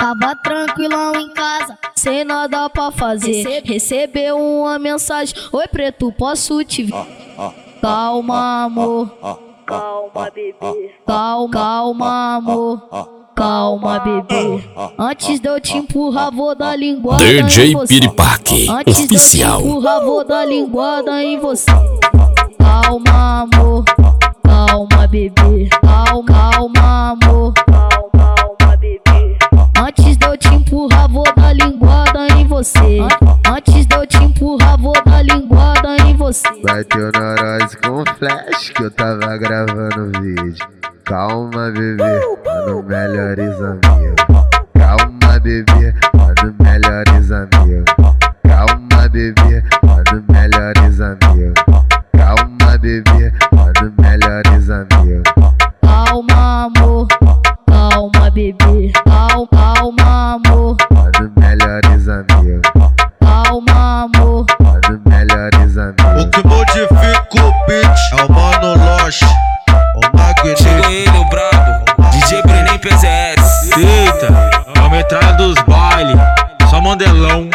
Tava tranquilão em casa, sem nada pra fazer. Recebeu uma mensagem: oi preto, posso te ver? Calma, amor. Calma, bebê. Calma, amor. Calma, bebê. Antes de eu te empurrar, vou dar linguada DJ em você. Piripaque, Antes oficial. de eu te empurrar, vou dar linguada em você. Calma, amor. Calma, bebê. Calma, amor. Calma, bebê. Antes de eu te empurrar, vou dar linguada em você. Antes de eu te empurrar, vou dar linguada em você. Bateu neurose com flash que eu tava gravando vídeo. Calma, bebê, mano, melhores amigos. Calma, bebê, mano, melhores amigos. Calma, bebê, mano, melhores amigos. Calma, bebê, mano, melhores amigos. Calma, amor. Calma, bebê. Calma, amor. Mano, melhores amigos. Calma, amor. Mano, melhores amigos. O que modifica o beat é o Mano Loche, o Magneto. Chegou ele, o brabo, DJ Brenem PZS. Eita, a metralha dos baile, só mandelão.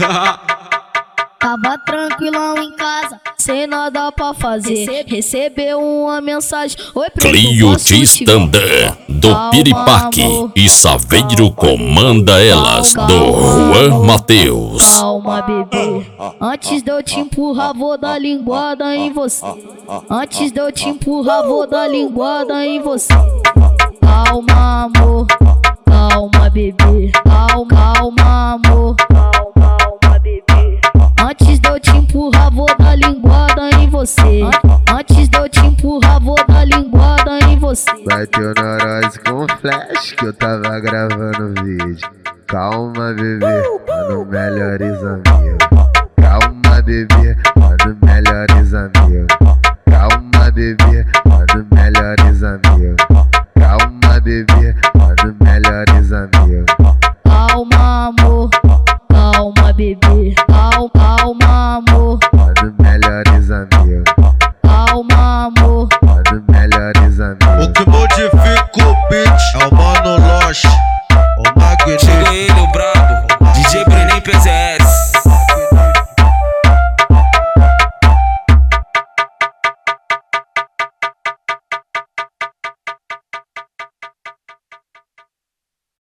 Tava tranquilão em casa, sem nada pra fazer. Recebeu uma mensagem: oi preto, Clio posso te ver? Tistandã, do Calma, Piripaque amor. e Saveiro comanda elas, do Juan Mateus. Calma, bebê. Antes de eu te empurrar, vou dar linguada em você. Antes de eu te empurrar, vou dar linguada em você. Calma, amor. Calma, bebê. Calma, amor. Calma, bebê. Antes de eu te empurrar, vou dar linguada em você. Antes de eu te empurrar, vou dar linguada em você. Bateu neurose com flash que eu tava gravando vídeo. Calma, bebê, mano, melhores amigos. Calma, bebê, mano, melhores amigos. Calma, bebê, mano, melhores amigos. Calma, bebê, mano, melhores amigos. Calma, amor. Calma, bebê. Calma, amor. Mano, melhores amigos. Calma, amor. Mano, melhores amigos. O que modifica o beat é o Mano Loche, o Magneto. Chegou ele, o brabo, DJ Brenem PZS.